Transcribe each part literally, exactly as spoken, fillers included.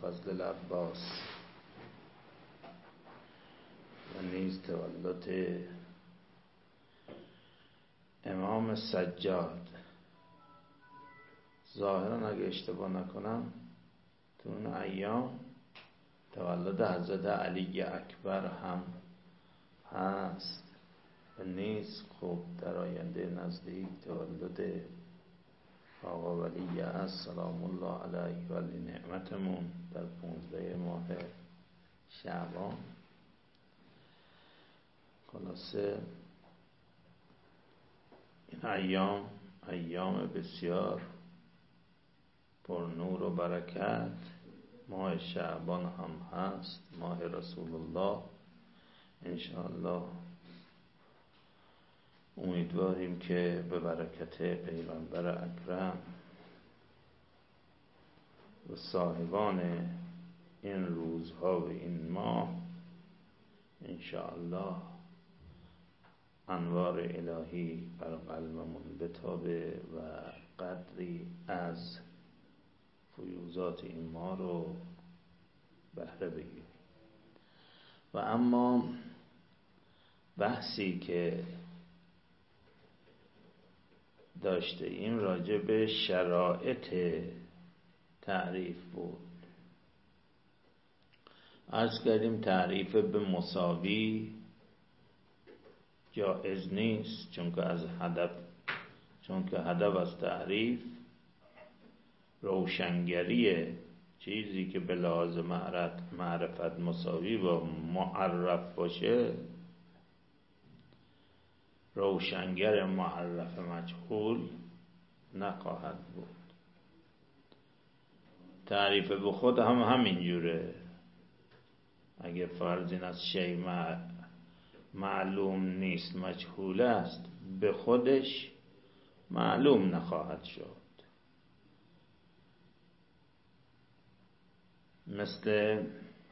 ابوالفضل العباس و نیز تولد امام سجاد. ظاهرا اگه اشتباه نکنم تو اون ایام تولد حضرت علی اکبر هم هست و نیز خوب در آینده نزدیک تولد آقا ولی است سلام الله علیه ولی نعمتمون در پونزده ماه شعبان. خلاصه این ایام ایام بسیار پر نور و برکت، ماه شعبان هم هست، ماه رسول الله. انشاءالله امیدواریم که به برکت پیغمبر اکرم و صاحبان این روزها و این ماه انشاءالله انوار الهی بر قلبمون بتابه و قدری از فیوزات این ماه رو بهره بگیریم. و اما بحثی که داشته این راجع به شرایط تعریف بود. عرض کردیم تعریف به مساوی جائز نیست، چون که از هدف چون که هدف از تعریف روشنگریه. چیزی که به لحاظ معرفت مساوی با معرف باشه روشنگر معرف مجهول نخواهد بود. تعریف به خود هم همین جوره. اگه فرض این از شی معلوم نیست مجهول است، به خودش معلوم نخواهد شد. مثل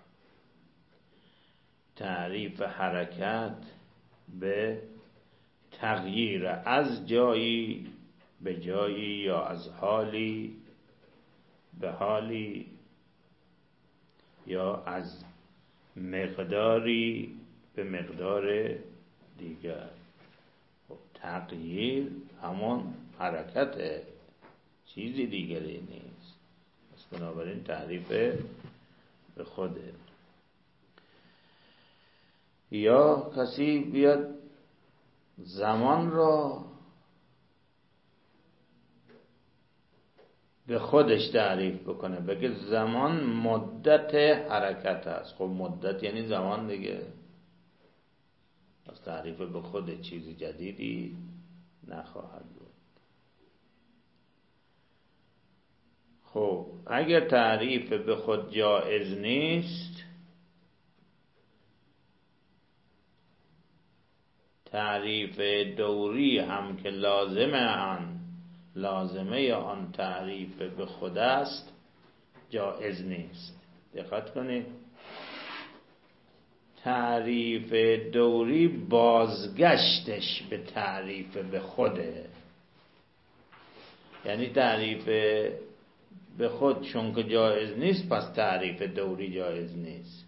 تعریف حرکت به تغییر از جایی به جایی یا از حالی به حالی یا از مقداری به مقدار دیگر. خب تغییر همون حرکته، چیزی دیگری نیست. پس بنابراین تعریف به خوده. یا کسی بیاد زمان را به خودش تعریف بکنه، بگه زمان مدت حرکت است. خب مدت یعنی زمان دیگه. از تعریف به خود چیزی جدیدی نخواهد بود. خب اگر تعریف به خود جائز نیست، تعریف دوری هم که لازمه آن لازمه آن تعریف به خود است جائز نیست. دقت کنید، تعریف دوری بازگشتش به تعریف به خوده. یعنی تعریف به خود چون که جایز نیست، پس تعریف دوری جایز نیست.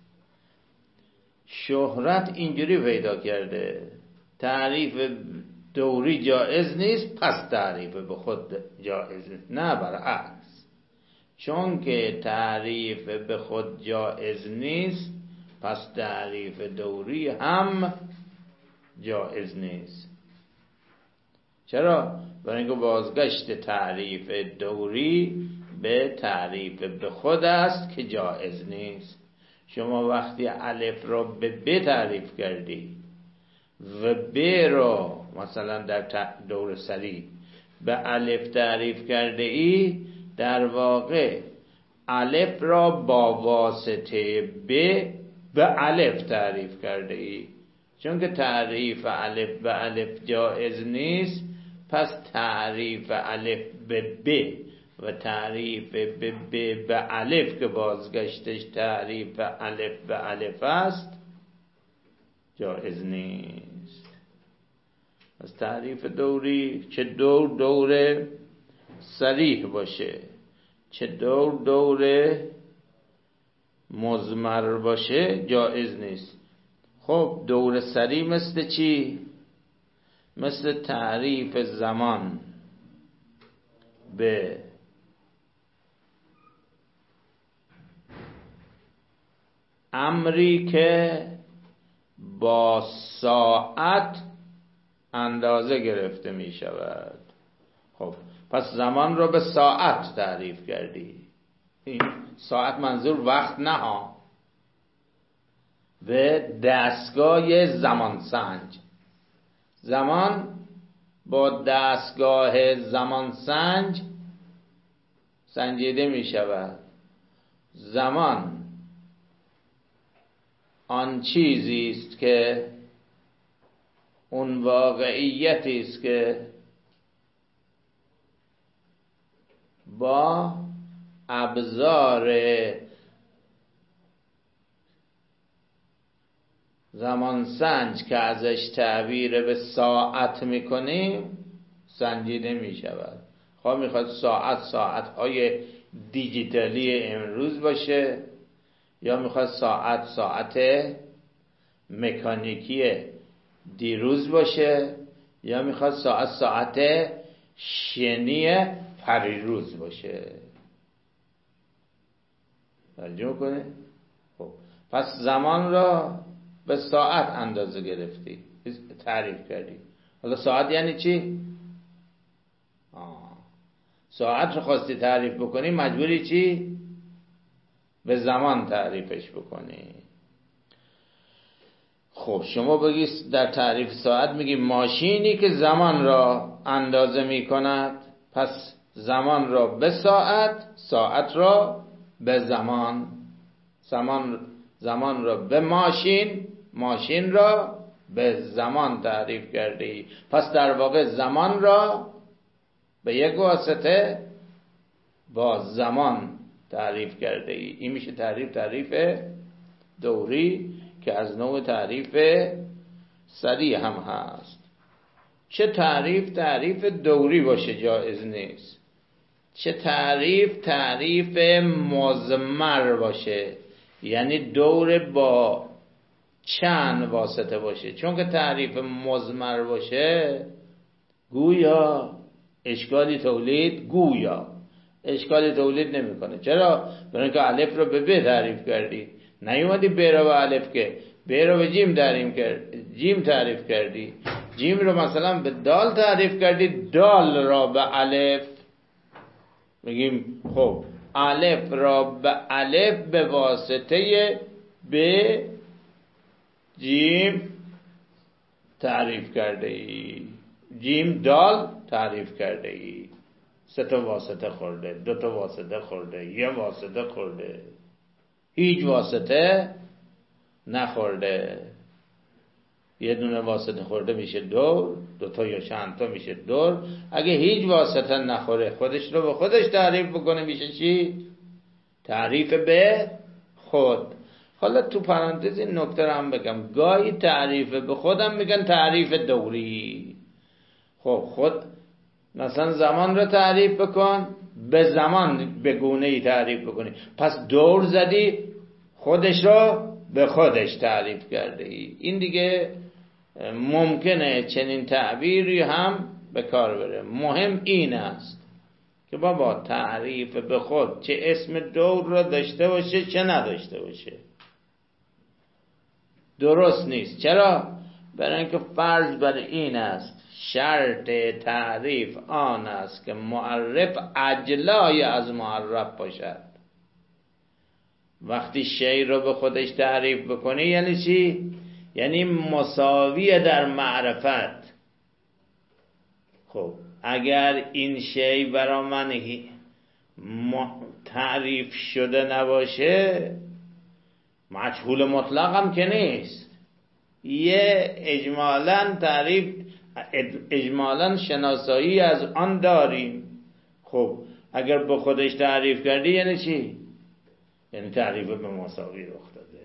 شهرت اینجوری پیدا کرده، تعریف دوری جایز نیست پس تعریف به خود جایز نیست. نه، برعکس. چون که تعریف به خود جایز نیست پس تعریف دوری هم جایز نیست. چرا؟ برای اینکه بازگشت تعریف دوری به تعریف به خود است که جایز نیست. شما وقتی الف را به ب تعریف کردی و ب را مثلا در دور سری به الف تعریف کرده ای، در واقع الف را با واسطه ب به الف تعریف کرده ای. چون که تعریف الف به الف جایز نیست، پس تعریف الف به ب و تعریف به ب به الف که بازگشتش تعریف الف به الف است جایز نیست. از تعریف دوری، چه دور دور صریح باشه، چه دور دور مضمر باشه جایز نیست. خب دور سری مثل چی؟ مثل تعریف زمان به امری که با ساعت اندازه گرفته می شود. خب پس زمان رو به ساعت تعریف کردی. این ساعت منظور وقت نه ها، به دستگاه زمان سنج. زمان با دستگاه زمان سنج سنجیده می شود. زمان آن چیزی است که اون واقعیتی است که با ابزار زمان سنج که ازش تعبیر به ساعت میکنیم سنجیده میشود. خواه میخواد ساعت ساعتهای دیجیتالی امروز باشه یا میخواد ساعت ساعت مکانیکی دیروز باشه یا میخواد ساعت ساعت شنی پریروز باشه. توجه کنه. خب پس زمان را به ساعت اندازه گرفتی، تعریف کردی. حالا ساعت یعنی چی؟ آه. ساعت رو خواستی تعریف بکنی مجبوری چی؟ به زمان تعریفش بکنی. خب شما بگی در تعریف ساعت میگی ماشینی که زمان را اندازه میکند، پس زمان را به ساعت، ساعت را به زمان، زمان زمان را به ماشین، ماشین را به زمان تعریف کردی. پس در واقع زمان را به یک واسطه با زمان تعریف کرده ای. این میشه تعریف تعریف دوری که از نوع تعریف سریع هم هست. چه تعریف تعریف دوری باشه جایز نیست، چه تعریف تعریف مضمر باشه، یعنی دور با چند واسطه باشه. چون که تعریف مضمر باشه گویا اشکالی تولید گویا اشکالی تولید نمیکنه. چرا؟ برای اینکه الف رو به ب تعریف کردی، نیومدی ب رو به الف که ب رو به جیم تعریف کردی، جیم تعریف کردی، جیم رو مثلا به دال تعریف کردی، دال را به الف. میگیم خب الف را به الف به واسطه به جیم تعریف کرده ای، جیم دال تعریف کرده ای. سه تا واسطه خورده، دو تا واسطه خورده، یه واسطه خورده، هیچ واسطه نخورده. یه دونه واسطه خورده میشه دور، دو تا یا چند تا میشه دور. اگه هیچ واسطه نخوره خودش رو به خودش تعریف بکنه میشه چی؟ تعریف به خود. حالا تو پرانتز این نکته رو هم بگم، گاهی تعریف به خودم میگن تعریف دوری. خب خود مثلا زمان رو تعریف بکن، به زمان به گونه ای تعریف بکنی، پس دور زدی خودش رو به خودش تعریف کرده ای. این دیگه ممکنه چنین تعبیری هم به کار بره. مهم این است که بابا تعریف به خود چه اسم دور رو داشته باشه چه نداشته باشه درست نیست. چرا؟ برای اینکه فرض بر این است، شرط تعریف آن است که معرف اجلای از معرف باشد. وقتی شی رو به خودش تعریف بکنی یعنی چی؟ یعنی مساوی در معرفت. خب اگر این شی برای من تعریف شده نباشه مجهول مطلق هم که نیست، یه اجمالاً تعریف اجمالاً شناسایی از آن داریم. خب اگر به خودش تعریف کردی یعنی چی؟ یعنی تعریف به مساوی رخ داده.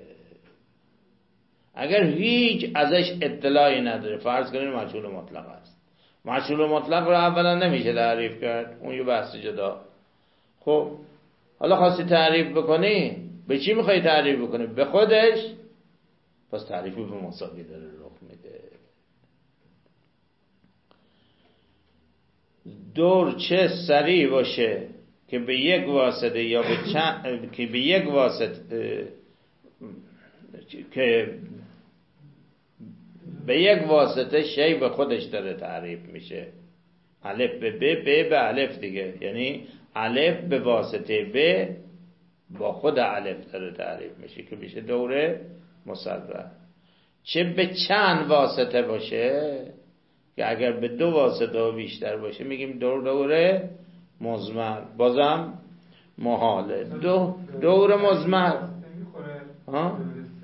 اگر هیچ ازش اطلاعی نداره، فرض کنید مجهول مطلق است، مجهول مطلق رو اولا نمیشه تعریف کرد، اون یه بحث جدا. خب حالا خواستی تعریف بکنی به چی میخوای تعریف بکنه؟ به خودش. پس تعریف به مساوی داره رخ میده. دور چه سریع باشه که به یک واسطه یا به چند که به یک واسطه که به یک واسطه شی به خودش داره تعریف میشه. الف به ب، ب به الف دیگه، یعنی الف به واسطه ب با خود الف داره تعریف میشه که میشه دوره مصرح. چه به چند واسطه باشه که اگر به دو واسطه و بیشتر باشه میگیم دور دوره مزمر، بازم محاله. دو دور مزمر ها؟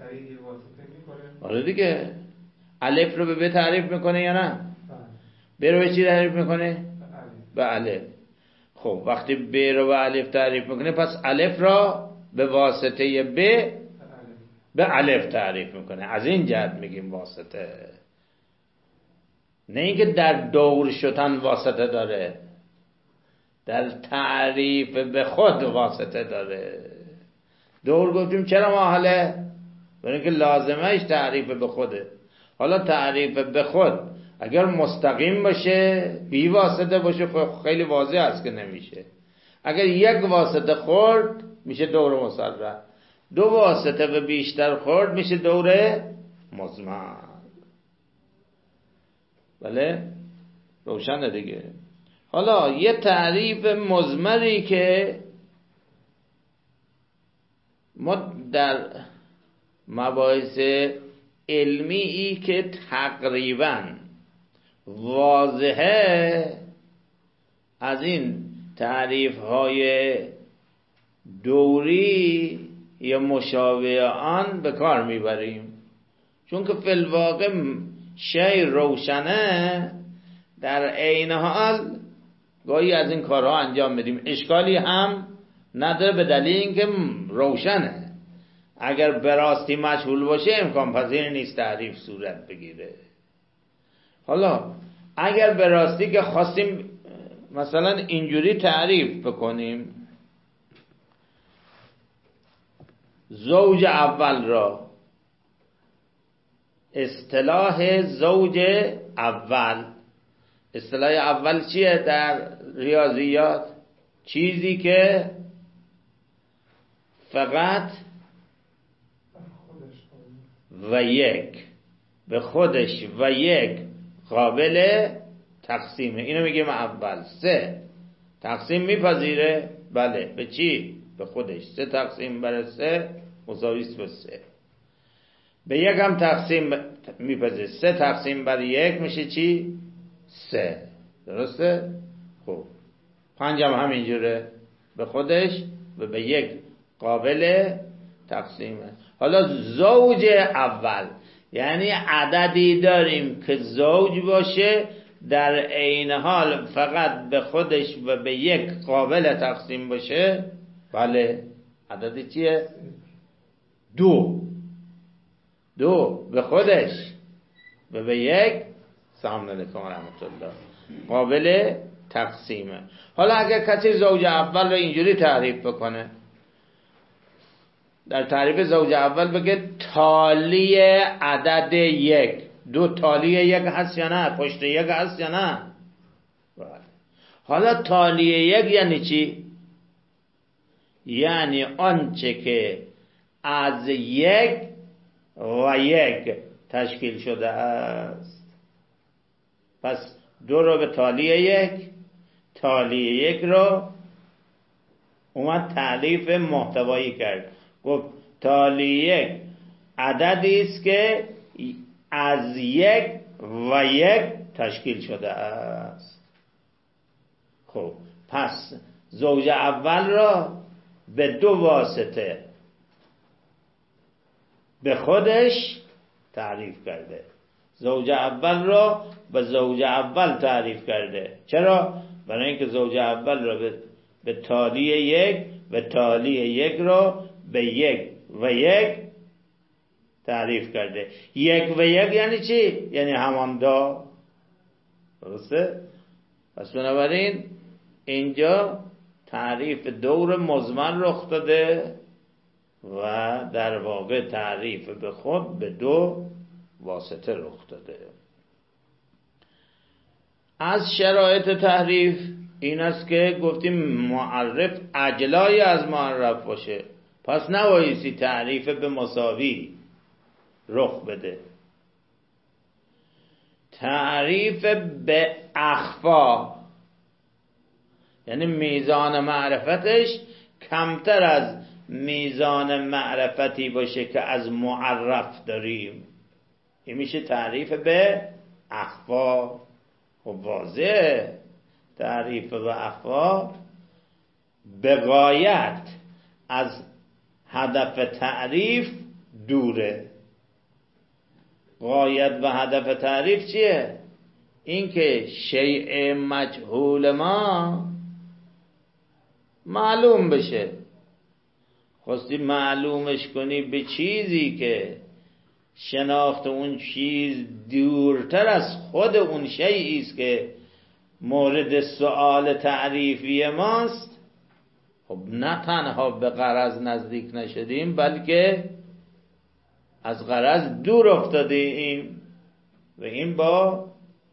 آره دیگه. الف رو به ب تعریف میکنه یا نه؟ ب رو به چی تعریف میکنه؟ به الف. خب وقتی ب رو به الف تعریف میکنه پس الف را به واسطه ب به الف تعریف میکنه. از این جهت میگیم واسطه، نه اینکه در دور شدن واسطه داره، در تعریف به خود واسطه داره. دور گفتیم چرا محاله؟ برای اینکه لازمش تعریف به خوده. حالا تعریف به خود اگر مستقیم باشه بی واسطه باشه خیلی واضح است که نمیشه. اگر یک واسطه خورد میشه دور مصرح، دو واسطه به بیشتر خورد میشه دور مزمر. بله روشنه دیگه. حالا یه تعریف مزمری که ما در مباحث علمی ای که تقریبا واضحه از این تعریف های دوری یا مشابه آن به کار میبریم، چون که فی الواقع شی روشنه در عین حال گاهی از این کارها انجام بدیم. اشکالی هم نداره به دلیل اینکه روشنه. اگر به راستی مجهول باشه امکان پذیر نیست تعریف صورت بگیره. حالا اگر به راستی که خواستیم مثلا اینجوری تعریف بکنیم زوج اول را، اصطلاح زوج اول، اصطلاح اول چیه در ریاضیات؟ چیزی که فقط و یک به خودش و یک قابل تقسیمه، اینو میگیم اول. سه تقسیم میپذیره؟ بله. به چی؟ به خودش. سه تقسیم بر سه مساوی است به سه. به یک هم تقسیم میپذیره. سه تقسیم بر یک میشه چی؟ سه. درسته؟ خب پنج هم همینجوره، به خودش و به یک قابل تقسیمه. حالا زوج اول یعنی عددی داریم که زوج باشه در عین حال فقط به خودش و به یک قابل تقسیم باشه. بله. عددی چیه؟ دو. دو به خودش و به یک سلام علیکم و رحمت الله قابل تقسیمه. حالا اگر کسی زوج اول رو اینجوری تعریف بکنه، در تعریف زوج اول بگه تالی عدد یک. دو تالی یک هست یا نه؟ پشت یک هست یا نه؟ بله. حالا تالی یک یعنی چی؟ یعنی آنچه که از یک و یک تشکیل شده است. پس دو رو به تالی یک، تالی یک رو اومد تعریف محتوایی کرد، گفت تالی یک عددی است که از یک و یک تشکیل شده است. خب پس زوج اول را به دو واسطه به خودش تعریف کرده. زوج اول را به زوج اول تعریف کرده. چرا؟ برای اینکه زوج اول را به, به تالی یک و تالی یک را به یک و یک تعریف کرده. یک و یک یعنی چی؟ یعنی هماندا. درسته؟ پس بنابراین اینجا تعریف دور مزمن رخ داده و در واقع تعریف به خود به دو واسطه رخ داده. از شرایط تعریف این است که گفتیم معرف اجلای از معرف باشه، پس نبایستی تعریف به مساوی رخ بده. تعریف به اخفا یعنی میزان معرفتش کمتر از میزان معرفتی باشه که از معرف داریم، این میشه تعریف به اخفا. خب واضح تعریف به اخفا به غایت از هدف تعریف دوره. غایت و هدف تعریف چیه؟ این که شیء مجهول ما معلوم بشه. خواستی معلومش کنی به چیزی که شناخت اون چیز دورتر از خود اون شیئی است که مورد سؤال تعریفی ماست، خب نه تنها به غرض نزدیک نشدیم بلکه از غرض دور افتادیم. و این با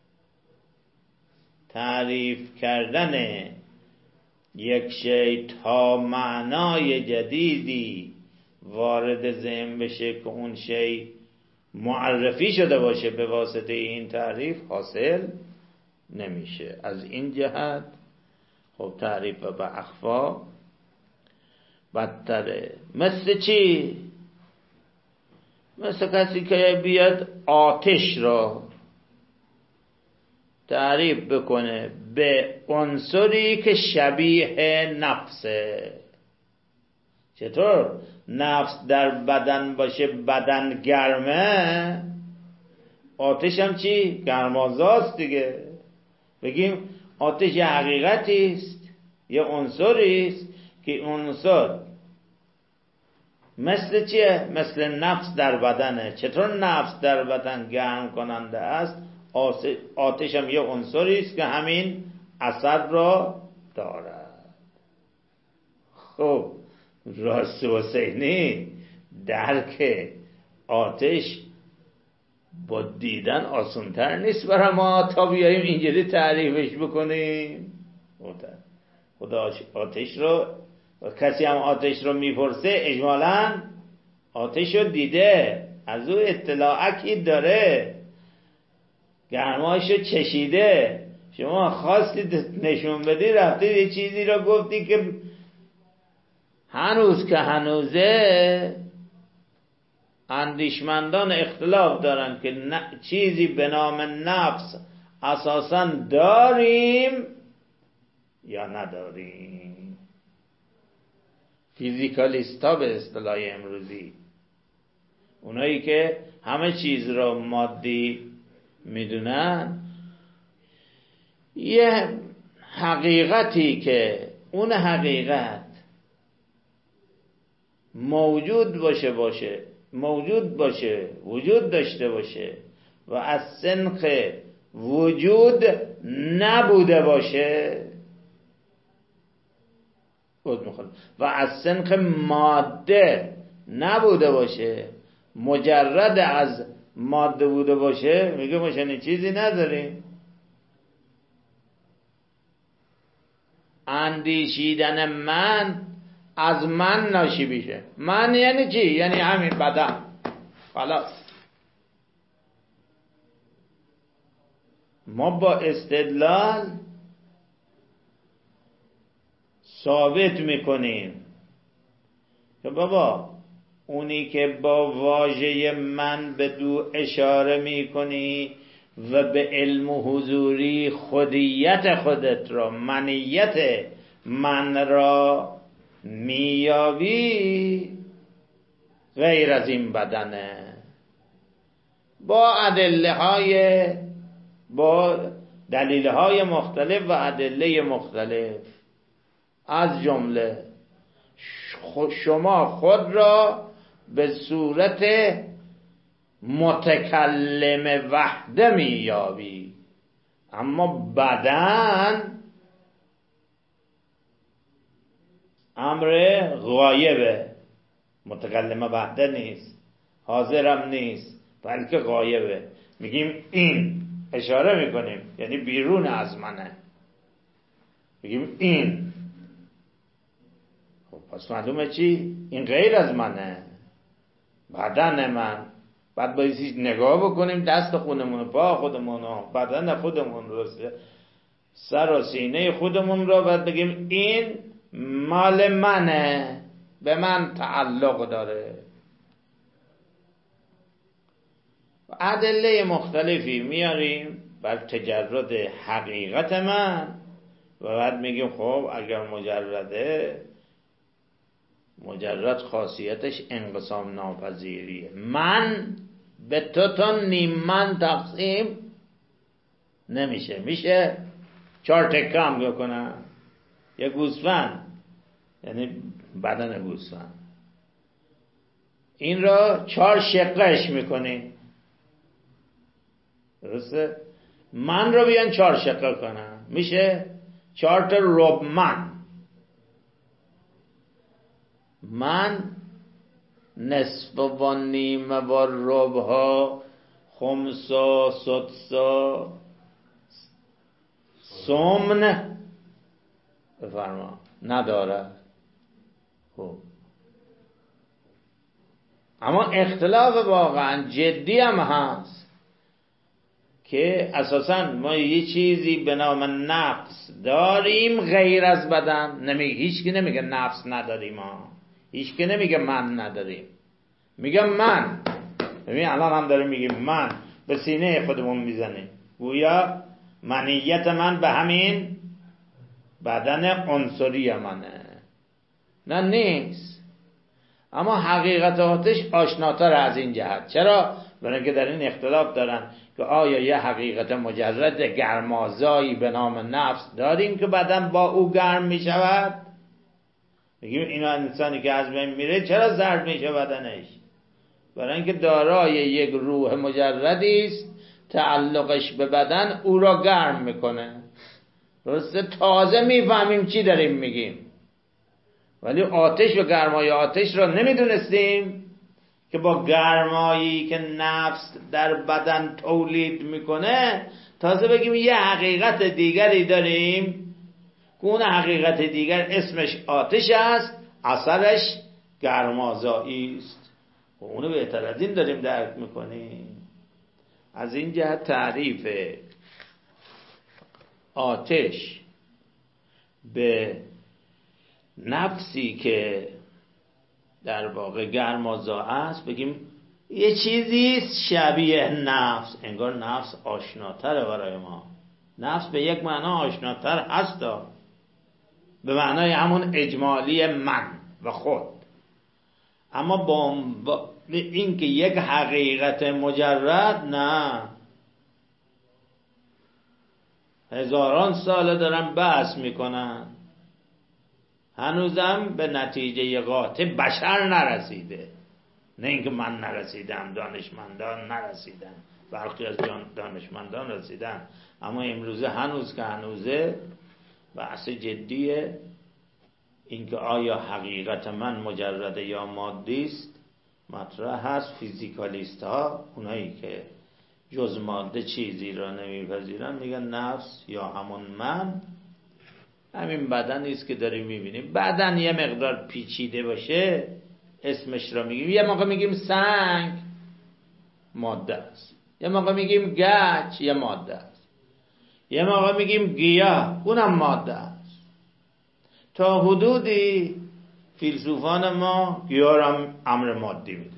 تعریف کردن یک شی تا معنای جدیدی وارد ذهن بشه که اون شی معرفی شده باشه به واسطه این تعریف حاصل نمیشه. از این جهت خب تعریف به اخفا بدتره. مثل چی؟ مثل کسی که بیاد آتش را تعریف بکنه به عنصری که شبیه نفسه. چطور نفس در بدن باشه بدن گرمه، آتش هم چی؟ گرمازاست دیگه. بگیم آتش یه حقیقتی است، یه عنصری است که عنصر مثل چیه؟ مثل نفس در بدنه. چطور نفس در بدن گرم کننده است، آتش هم یه عنصری است که همین اثر را دارد. خب راست و حسینی درک آتش با دیدن آسان‌تر نیست برای ما تا بیاییم اینجوری تعریفش بکنیم. خدا آتش رو کسی هم آتش رو میپرسه اجمالاً آتش رو دیده، از او اطلاعی داره، گرمایش رو چشیده. شما خواستید نشون بدی رفته یه چیزی رو گفتی که هنوز که هنوزه اندیشمندان اختلاف دارن که چیزی به نام نفس اساساً داریم یا نداریم. فیزیکالیستا به اصطلاح امروزی، اونایی که همه چیز را مادی میدونن، یه حقیقتی که اون حقیقت موجود باشه باشه موجود باشه وجود داشته باشه و از سنخ وجود نبوده باشه و از سنخ ماده نبوده باشه، مجرد از ماده بوده باشه، میگه ما چنین چیزی نداریم. اندیشیدن من از من ناشی میشه. من یعنی چی؟ یعنی همین بدن، خلاص. ما با استدلال ثابت میکنیم که بابا اونی که با واژه من به دو اشاره میکنی و به علم و حضوری خودیت خودت را، منیت من را میابی، غیر از این بدنه. با ادله های با دلیل های مختلف و ادله مختلف، از جمله شما خود را به صورت متکلم وحده میابی، اما بدن امر غایبه، متکلمه وحده نیست، حاضرم نیست، بلکه غایبه. میگیم این، اشاره میکنیم یعنی بیرون از منه، میگیم این. خب پس معلومه چی؟ این غیر از منه، بدن من. بعد بایستی نگاه بکنیم دست خودمون، پا خودمون، بدن خودمون رو، سر و سینه خودمون رو، بعد بگیم این مال منه، به من تعلق داره. ادله مختلفی میاریم بر تجرد حقیقت من و بعد میگیم خب اگر مجرده، مجرد خاصیتش انقسام ناپذیریه. من به تو تا نیم من تقسیم نمیشه. میشه چهار تکه هم بکنم یه گوسفند، یعنی بدن گوسفند، این را چهار شقش میکنی، درسته؟ من رو بیان چهار شقه کنم، میشه چهار تا رب من. من نصف و نیمه و ربع ها، خمسا، سدسا، سمن بفرما نداره. خب اما اختلاف واقعا جدی هم هست که اساسا ما یه چیزی به نام نفس داریم غیر از بدن. نمیگه، هیچ کی نمیگه نفس نداریم ها، هیچ کی نمیگه من نداریم، میگه من. ببین الان هم داره میگه من، به سینه خودمون میزنه، گویا منیت من به همین بدن عنصری منه. نه نیست. اما حقیقت آتش آشناتر از این جهت. چرا؟ برای اینکه در این اختلاف دارن که آیا یه حقیقت مجرد گرمازایی به نام نفس داریم که بدن با او گرم می شود؟ میگیم اینا انسانی که از بین میره چرا زرد میشه بدنش؟ برای اینکه دارای یک روح مجردی است، تعلقش به بدن او را گرم میکنه. درسته؟ تازه میفهمیم چی داریم میگیم، ولی آتش و گرمای آتش را نمیدونستیم که با گرمایی که نفس در بدن تولید میکنه تازه بگیم یه حقیقت دیگری داریم که اون حقیقت دیگر اسمش آتش است، اثرش گرمازایی است. و اونو بهتر از این داریم درک میکنیم. از این جهت تعریف آتش به نفسی که در واقع گرمازا است بگیم یه چیزی شبیه نفس، انگار نفس آشناتره برای ما. نفس به یک معنا آشناتر هست، به معنای همون اجمالی من و خود. اما با این که یک حقیقت مجرد، نه، هزاران ساله دارن بحث میکنن، هنوزم به نتیجه قاطع بشر نرسیده. نه اینکه من نرسیدم، دانشمندان نرسیدن، برخی از دانشمندان رسیدن، اما امروزه هنوز که هنوزه بحث جدیه اینکه آیا حقیقت من مجرد یا مادی است مطرح هست. فیزیکالیست ها، اونایی که جز ماده چیزی را نمیپذیرن، میگن نفس یا همون من همین بدنی است که داریم میبینیم. بدن یه مقدار پیچیده باشه اسمش را میگیم، یه موقع میگیم سنگ ماده است، یه موقع میگیم گچ یه ماده است، یه موقع میگیم گیاه اونم ماده است. تا حدودی فیلسوفان ما گیاه را امر مادی میدونن،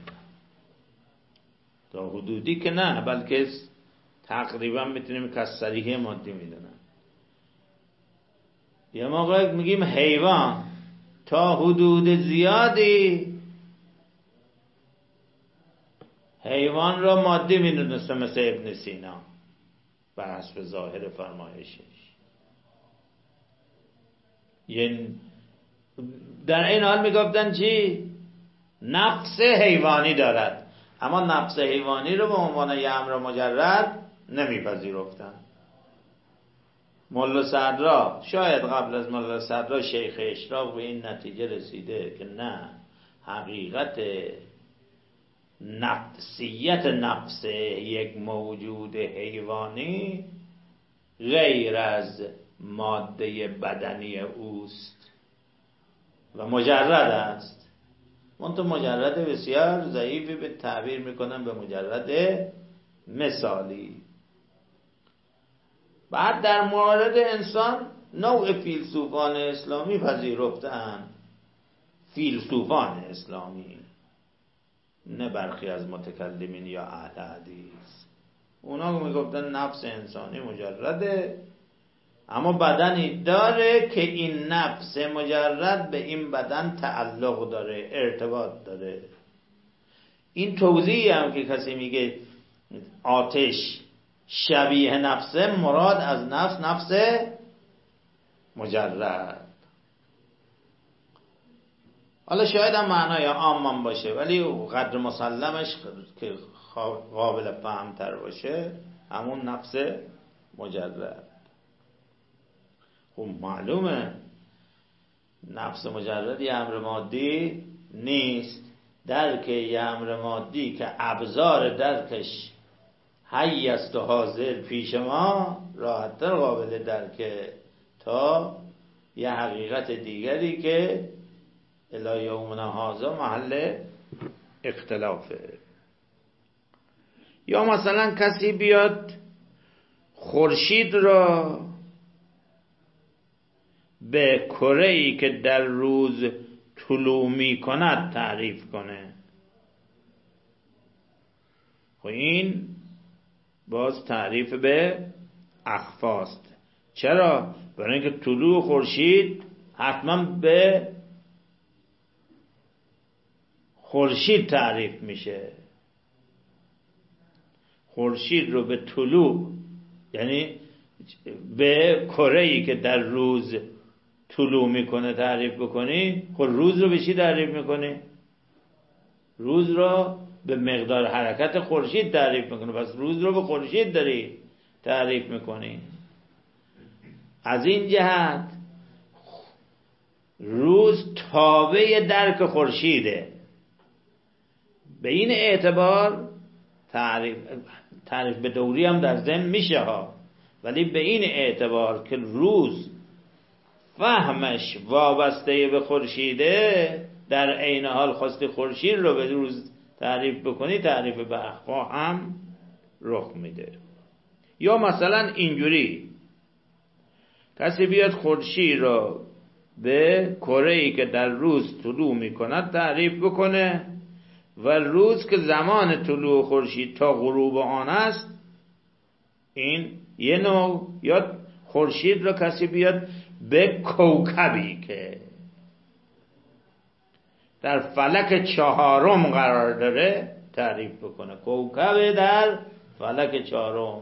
تا حدودی که نه، بلکه تقریبا میتونیم که صریح مادی میدونن. یه موقع میگیم حیوان، تا حدود زیادی حیوان را مادی میدونسته، مثل ابن سینا بر حسب ظاهر فرمایشش. یعنی در این حال میگفتن چی؟ نفس حیوانی دارد، اما نفس حیوانی رو به عنوان یه امر مجرد نمیپذیرفتن. ملا صدرا، شاید قبل از ملا صدرا، شیخ اشراق به این نتیجه رسیده که نه، حقیقت نفسیت نفس یک موجود حیوانی غیر از ماده بدنی اوست و مجرد است. منتها مجرد بسیار ضعیفی به تعبیر میکنن به مجرد مثالی. بعد در مورد انسان نوع فیلسوفان اسلامی پذیرفتند، فیلسوفان اسلامی، نه برخی از متکلمین یا اهل حدیث. اونا میگفتن نفس انسانی مجرده، اما بدنی داره که این نفس مجرد به این بدن تعلق داره، ارتباط داره. این توضیحی هم که کسی میگه آتش شبیه نفسه، مراد از نفس نفس مجرد. حالا شاید هم معنای عام باشه، ولی قدر مسلمش که قابل فهم تر باشه همون نفس مجرد. خب معلومه نفس مجرد یه امر مادی نیست. درک یه امر مادی که ابزار درکش حی است و حاضر پیش ما راحت‌تر قابل درکه تا یه حقیقت دیگری که الی یومنا هذا محل اختلافه. یا مثلا کسی بیاد خورشید را به کره‌ای که در روز طلوع می کند تعریف کنه. خب این باز تعریف به اخفاست. چرا؟ برای اینکه طلوع خورشید حتما به خورشید تعریف میشه. خورشید رو به طلوع، یعنی به کره‌ای که در روز طلوع میکنه تعریف بکنی. خب روز رو به چی تعریف میکنی؟ روز رو به مقدار حرکت خورشید تعریف میکنه. پس روز رو به خورشید داری تعریف میکنی. از این جهت روز تابع درک خورشیده. به این اعتبار تعریف تعریف به دوری هم در ذهن میشه ها، ولی به این اعتبار که روز فهمش وابسته به خورشیده، در عین حال خواستی خورشید رو به روز تعریف بکنی، تعریف به اخفا هم رخ میده. یا مثلا اینجوری کسی بیاد خورشید رو به کره‌ای که در روز طلوع میکند تعریف بکنه و روز که زمان طلوع خورشید تا غروب آن است، این یه نوع. یا خورشید رو کسی بیاد به کوکبی که در فلک چهارم قرار داره تعریف بکنه. کوکب در فلک چهارم.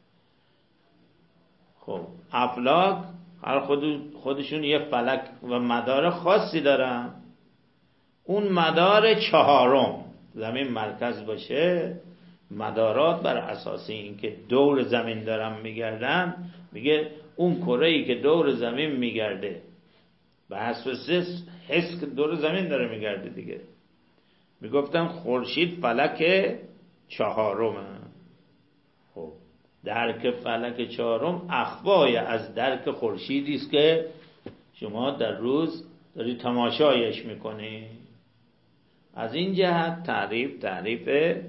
خب افلاک هر خود خودشون یه فلک و مدار خاصی دارن. اون مدار چهارم زمین مرکز باشه، مدارات بر اساس این که دور زمین دارن میگردن، میگه اون کره‌ای که دور زمین میگرده به اساس حس که دور زمین داره میگرده دیگه، میگفتن خورشید فلک چهارمه. خب درک فلک چهارم اخفای از درک خورشیدی است که شما در روز داری تماشایش میکنی. از این جهت تعریف تعریف به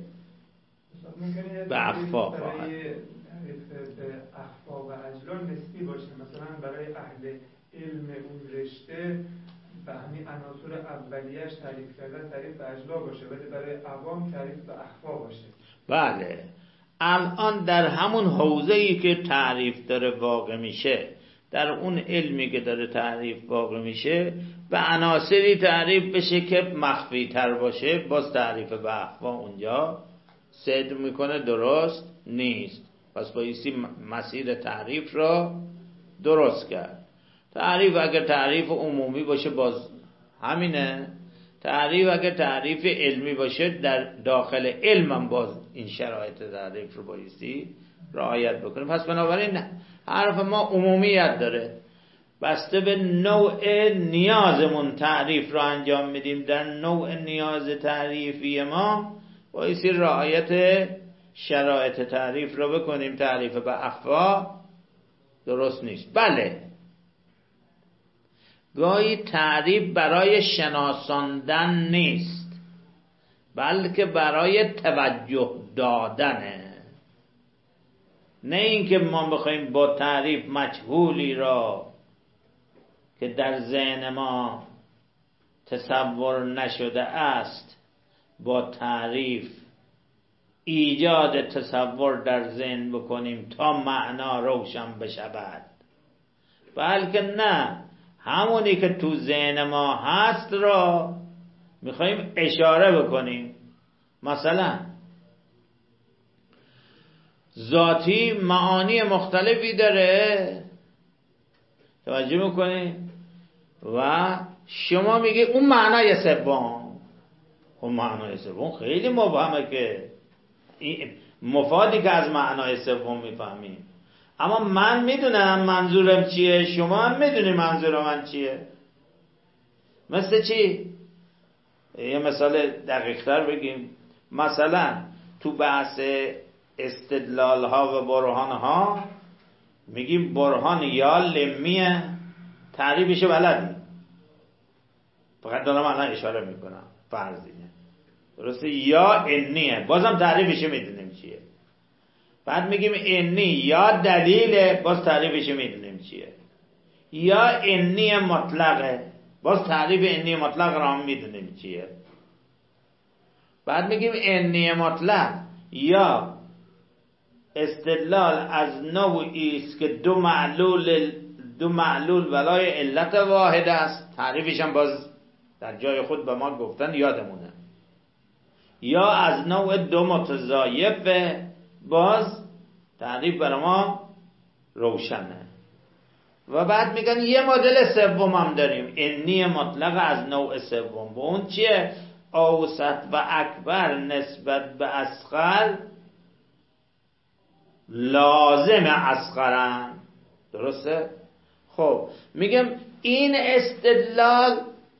اخفا خواهد. تعریف به اخفا و اجلا نسبی باشه. مثلا برای اهل علم اون رشته به همین عناصر اولیش تعریف کردن تعریف به اجلا باشه، ولی برای عوام تعریف به اخفا باشه. بله، الان در همون حوزه‌ای که تعریف داره واقع میشه، در اون علمی که داره تعریف واقع میشه، به عناصری تعریف بشه که مخفی تر باشه، باز تعریف به اخفا اونجا صدق میکنه درست نیست. پس بایستی مسیر تعریف را درست کرد. تعریف اگر تعریف عمومی باشه باز همینه. تعریف اگر تعریف علمی باشه در داخل علم هم باز این شرایط تعریف رو بایستی رعایت بکنه. پس بنابراین حرف ما عمومیت داره. بسته به نوع نیازمون تعریف رو انجام میدیم. در نوع نیاز تعریفی ما بایستی رعایت شرایط تعریف رو بکنیم. تعریف به اخفا درست نیست. بله، گاهی تعریف برای شناساندن نیست، بلکه برای توجه دادنه. نه اینکه ما بخوایم با تعریف مجهولی را که در ذهن ما تصور نشده است با تعریف ایجاد تصور در ذهن بکنیم تا معنا روشن بشود، بلکه نه، همونی که تو ذهن ما هست را میخوایم اشاره بکنیم. مثلا ذاتی معانی مختلفی داره، توجه میکنی؟ و شما میگی اون معنای سوم. خب معنای سوم خیلی مبهمه که مفادی که از معنای سوم میفهمیم، اما من میدونم منظورم چیه، شما هم میدونی منظور من چیه. مثل چی؟ یه مثال دقیق تر بگیم. مثلا تو بحث استدلال ها و برهان ها میگیم برهان یا لمیه، تعریفش بلدی، فقط دارم الان اشاره میکنم، فرضیه درسته، یا انیه، بازم تعریفش میدونیم چیه. بعد میگیم انی یا دلیله، باز تعریفش میدونیم چیه. یا انی مطلقه، باز تعریف انی مطلق را هم میدونیم چیه. بعد میگیم انی مطلق یا استدلال از نوعی است که دو معلول دو معلول ولای علت واحد است، تعریفش هم باز در جای خود به ما گفتن یادمونه. یا از نوع دو متضایفه، باز تعریف برای ما روشنه. و بعد میگن یه مدل سوم هم داریم، انی مطلق از نوع سوم. و اون چیه؟ اوسط و اکبر نسبت به اصغر لازم اصغرن. درسته؟ خب میگم این استدلال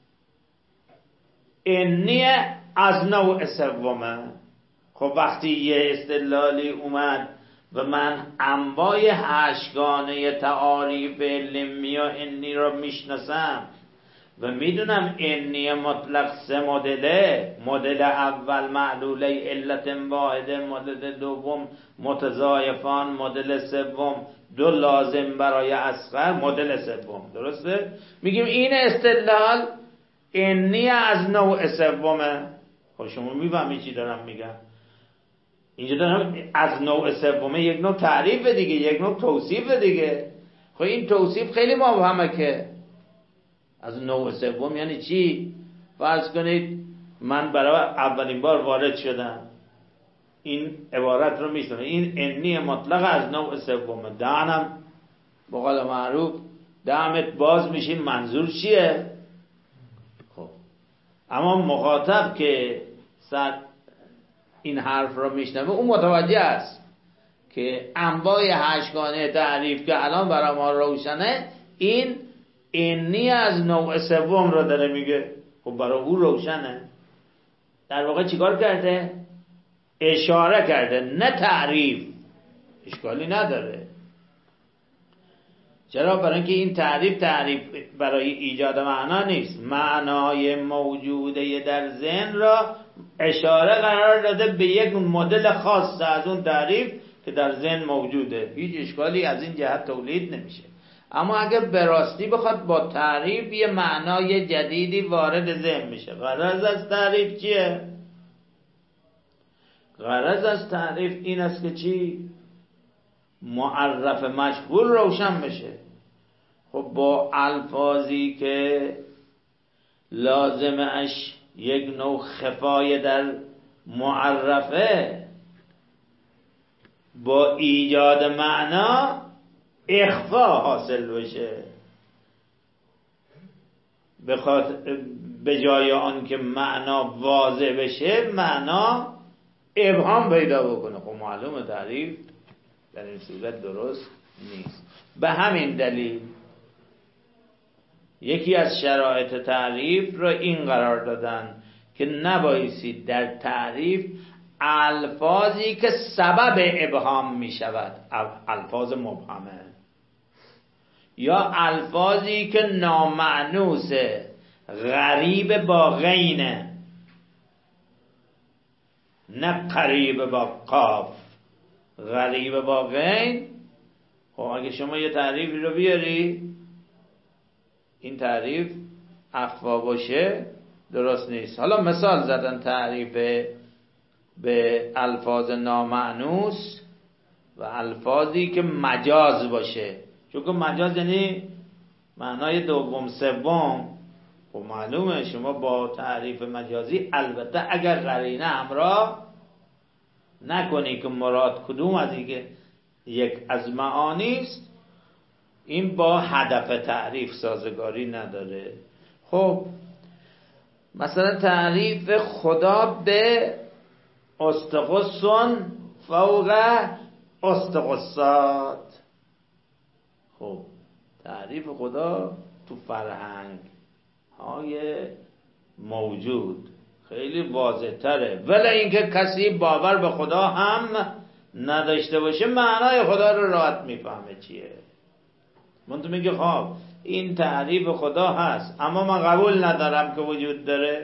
انی از نوع سومه. خب وقتی یه استدلالی اومد و من انواع هشتگانه تعاریف لمی و انی را میشناسم و میدونم انی مطلق سه مدله، مدل اول معلوله علت واحده، مدل دوم متضایفان، مدل سوم دو لازم برای اصغر، مدل سوم. درسته؟ میگیم این استدلال انی از نوع سومه. خب شما میفهمی چی دارم میگم؟ اینجا دارم از نوع سومه، یک نوع تعریف دیگه، یک نوع توصیف دیگه. خب این توصیف خیلی مبهمه که از نوع سوم یعنی چی؟ فرض کنید من برای اولین بار وارد شدم، این عبارت رو میشنم، این انی مطلق از نوع سومه، دهنم به قول معروف دهمت باز میشین منظور چیه؟ خب اما مخاطب که سر این حرف رو میشنوه اون متوجه است که انواع هشتگانه تعریف که الان برای ما روشنه، این انی از نوع سوم رو داره میگه. خب برای او روشنه. در واقع چیکار کرده؟ اشاره کرده، نه تعریف. اشکالی نداره. چرا؟ برای اینکه این تعریف تعریف برای ایجاد معنا نیست، معنای موجوده در ذهن را اشاره قرار داده به یک مدل خاص از اون تعریف که در ذهن موجوده. هیچ اشکالی از این جهت تولید نمیشه. اما اگر به راستی بخواد با تعریف یه معنای جدیدی وارد ذهن میشه، غرض از تعریف چیه؟ غرض از تعریف این است که چی؟ معرف مجهول روشن بشه. خب با الفاظی که لازمش یک نوع خفای در معرفه، با ایجاد معنا اخفا حاصل بشه، بخاطر به جای آن که معنا واضح بشه معنا ابهام پیدا بکنه. خب معلومه تعریف در این صورت درست نیست. به همین دلیل یکی از شرایط تعریف رو این قرار دادن که نبایستی در تعریف الفاظی که سبب ابهام می شود، الفاظ مبهمه یا الفاظی که نامعنوسه، غریب با غینه، نه قریب با قاف، غریب با غین. خب اگه شما یه تعریفی رو بیاری این تعریف اخفا باشه درست نیست. حالا مثال زدن تعریف به الفاظ نامعنوس و الفاظی که مجاز باشه، چون که مجاز یعنی معنای دوم سوم. خب معلومه شما با تعریف مجازی البته اگر قرینه همراه نکنی که مراد کدوم از این یک از معانی است، این با هدف تعریف سازگاری نداره. خب مثلا تعریف خدا به استقصن فوق استقصات. خب تعریف خدا تو فرهنگ های موجود خیلی واضح تره، ولی اینکه کسی باور به خدا هم نداشته باشه معنای خدا رو راحت میفهمه چیه. من تو میگه خب این تعریف خدا هست اما من قبول ندارم که وجود داره.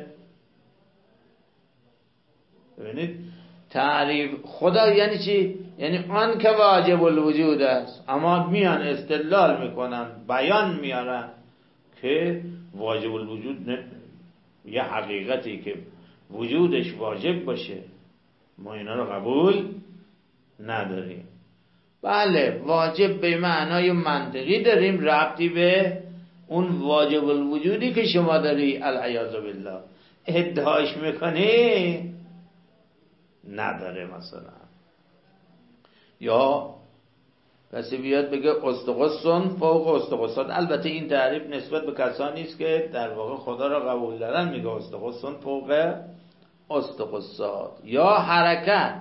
ببینید تعریف خدا یعنی چی؟ یعنی آن که واجب الوجود است، اما میان استدلال میکنن، بیان میارن که واجب الوجود نه، یه حقیقتی که وجودش واجب باشه ما اینا رو قبول نداریم. بله واجب به معنای منطقی داریم، ربطی به اون واجب الوجودی که شما داری العیاذ بالله ادعاش میکنی نداره. مثلا یا کسی بیاد بگه استقصن فوق استقصات، البته این تعریف نسبت به کسانی است که در واقع خدا را قبول دارن، میگه استقصن فوق استقصات. یا حرکت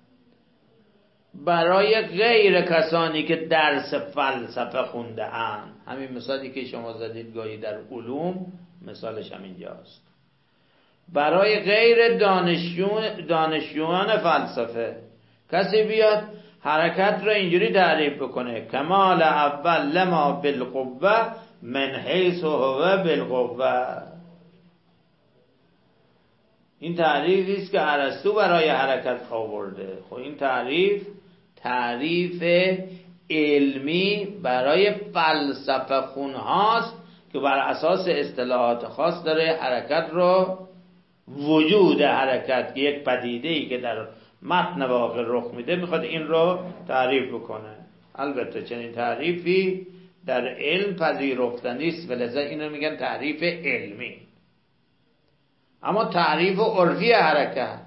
برای غیر کسانی که درس فلسفه خونده اند، همین مثالی که شما زدید گاهی در علوم مثالش هم اینجاست، برای غیر دانشجویان دانشجویان فلسفه کسی بیاد حرکت رو اینجوری تعریف بکنه کمال اول لما بالقوه من حیث هو بالقوه. این تعریفی است که ارسطو برای حرکت آورده. خب این تعریف تعریف علمی برای فلسفه خون هاست که بر اساس اصطلاحات خاص داره حرکت رو، وجود حرکت که یک پدیده‌ای که در متن واقع رخ میده میخواد این رو تعریف بکنه. البته چنین تعریفی در علم پذیرفته نیست و لذا اینو میگن تعریف علمی. اما تعریف عرفی حرکت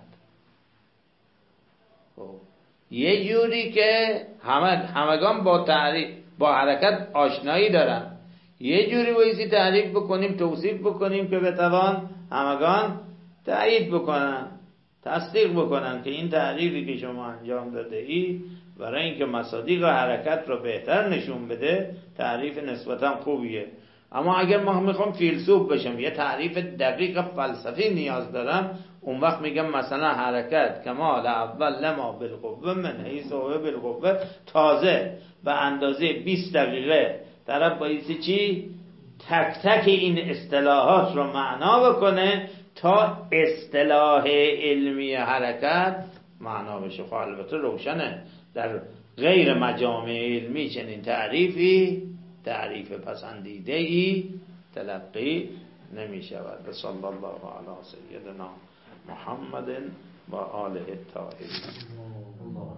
خب یه جوری که همه همگان با تعریف با حرکت آشنایی دارن، یه جوری بایستی تعریف بکنیم توصیف بکنیم که بتوان همگان تایید بکنن، تصدیق بکنن که این تعریفی که شما انجام داده ای برای اینکه مصادیق حرکت رو بهتر نشون بده تعریف نسبتا خوبیه. اما اگر ما میخوام فیلسوف بشم یه تعریف دقیق فلسفی نیاز دارم، اون وقت میگم مثلا حرکت کمال اول لما بالقوه من حیث هو بالقوه، تازه به اندازه بیست دقیقه طرف بایستی چی تک تک این اصطلاحات رو معنا بکنه تا اصطلاح علمی حرکت معنا بشه. خب البته روشنه در غیر مجامع علمی چنین تعریفی تعریف پسندیده ای تلقی نمی شود. صلی الله علی سیدنا محمد و آله الطاهرین.